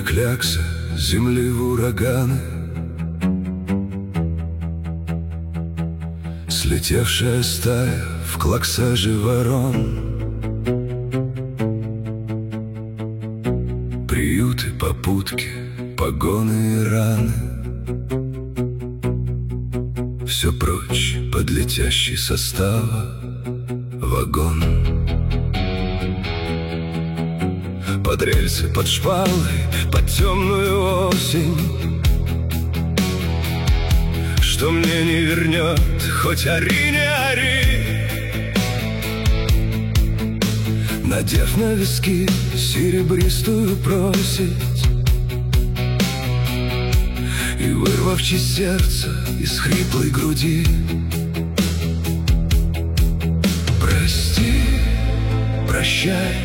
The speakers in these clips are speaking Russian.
клякса земли в ураганы, слетевшая стая в клоксаже ворон. Приюты, попутки, погоны и раны, все прочь под летящий состава вагон. Под рельсы, под шпалы, под темную осень, что мне не вернет, хоть ори, не ори. Надев на виски серебристую просить и вырвавши сердце из хриплой груди. Прости, прощай,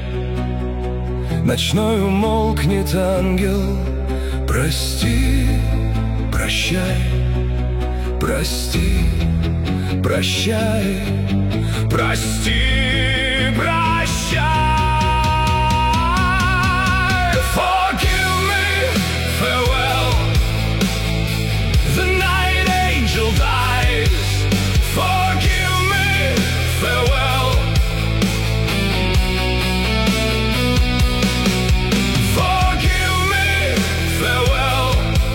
ночной умолкнет ангел. Прости, прощай, прости, прощай, прости, прощай. Forgive me, farewell. The night angel dies. Forgive me, farewell. Forgive me, farewell.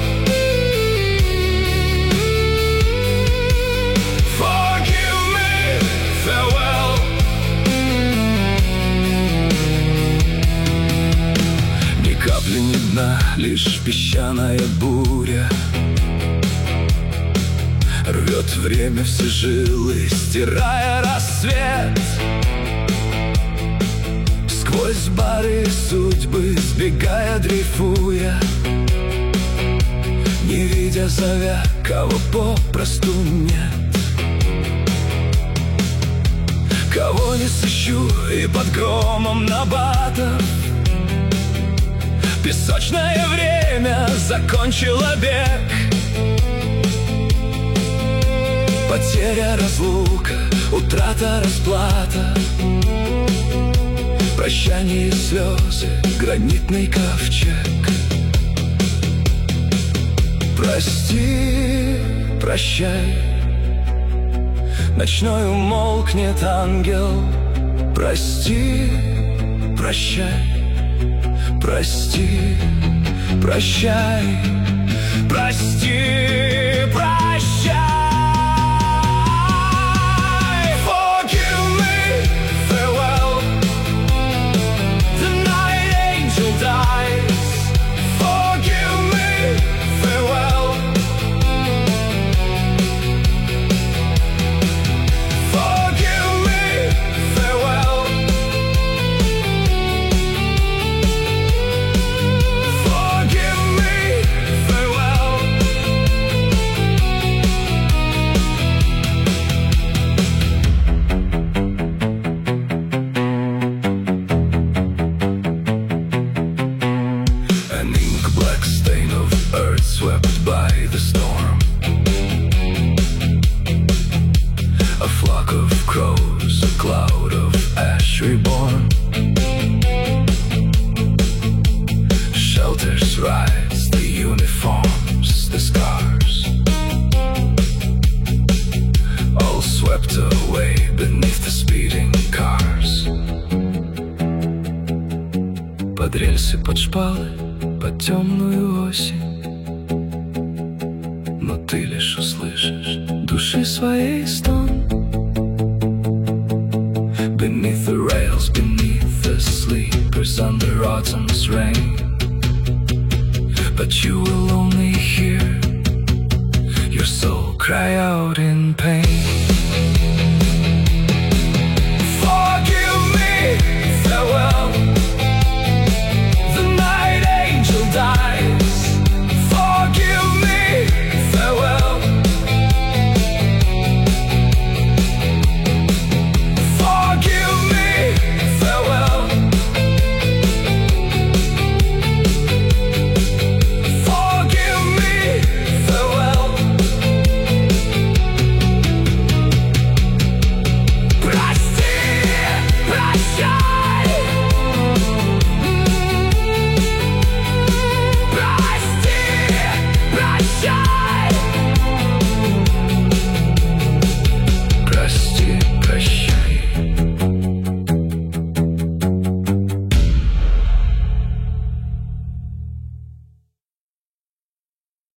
Forgive me, farewell. Ни капли, ни дна, лишь песчаная буря рвет время все жилы, стирая рассвет. Сквозь бары судьбы, сбегая, дрейфуя, не видя, зовя, кого попросту нет. Кого не сыщу и под громом набатов песочное время закончило бег. Потеря, разлука, утрата, расплата, прощание и слезы, гранитный ковчег. Прости, прощай, ночной умолкнет ангел. Прости, прощай, прости, прощай, прости, прощай. Forgive me, farewell. The night angel dies. Forgive me, farewell. Forgive me, farewell. Forgive me, farewell. An ink black stain of earth swept by the storm. A flock of crows, a cloud of ash reborn. Shelters rise, the uniforms, the scars, all swept away beneath the speeding cars. Под рельсы, под шпалы, под темную осень, но ты лишь услышишь души своей стон. Beneath the rails, beneath the sleepers, under autumn's rain, but you will only hear